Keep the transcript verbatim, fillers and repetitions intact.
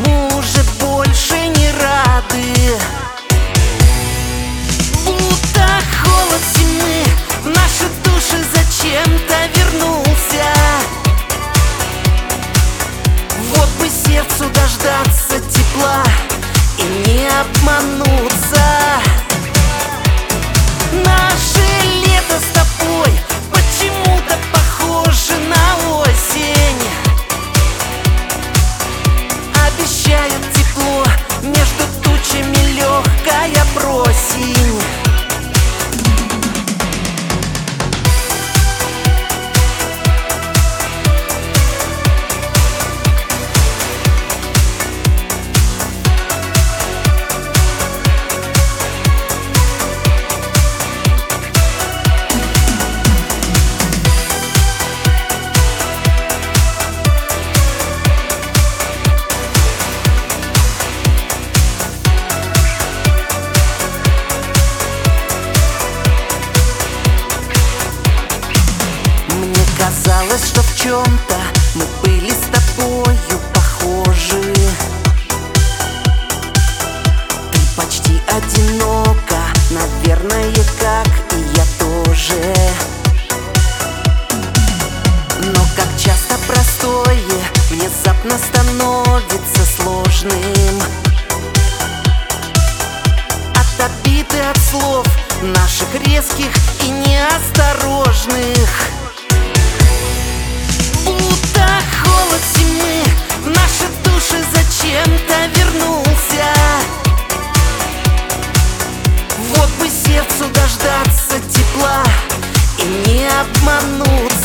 чему уже больше не рады. Будто холод зимы в наши души зачем-то вернулся. Вот бы сердцу дождаться тепла и не обмануться. Наше лето с тобой почему-то похоже на осень. Обещает тепло, между тучами легкая просень. Казалось, что в чем-то мы были с тобою похожи. Ты почти одинока, наверное, как и я тоже. Но как часто простое внезапно становится сложным. От обид и от слов наших резких и неосторожных. Будто холод зимы в наши души зачем-то вернулся. Вот бы сердцу дождаться тепла и не обмануться.